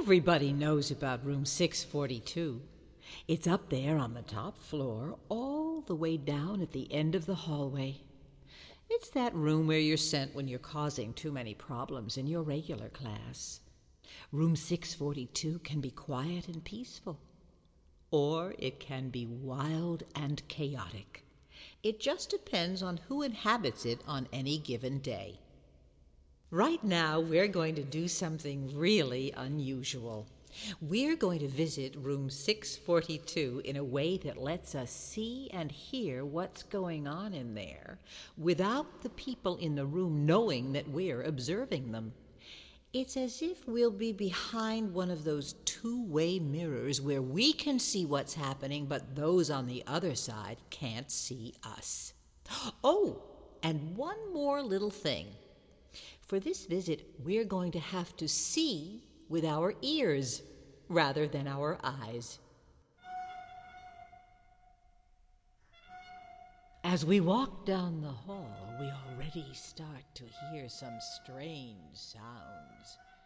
Everybody knows about room 642. It's up there on the top floor, all the way down at the end of the hallway. It's that room where you're sent when you're causing too many problems in your regular class. Room 642 can be quiet and peaceful, or it can be wild and chaotic. It just depends on who inhabits it on any given day. Right now, we're going to do something really unusual. We're going to visit room 642 in a way that lets us see and hear what's going on in there without the people in the room knowing that we're observing them. It's as if we'll be behind one of those two-way mirrors where we can see what's happening, but those on the other side can't see us. Oh, and one more little thing. For this visit, we're going to have to see with our ears rather than our eyes. As we walk down the hall, we already start to hear some strange sounds.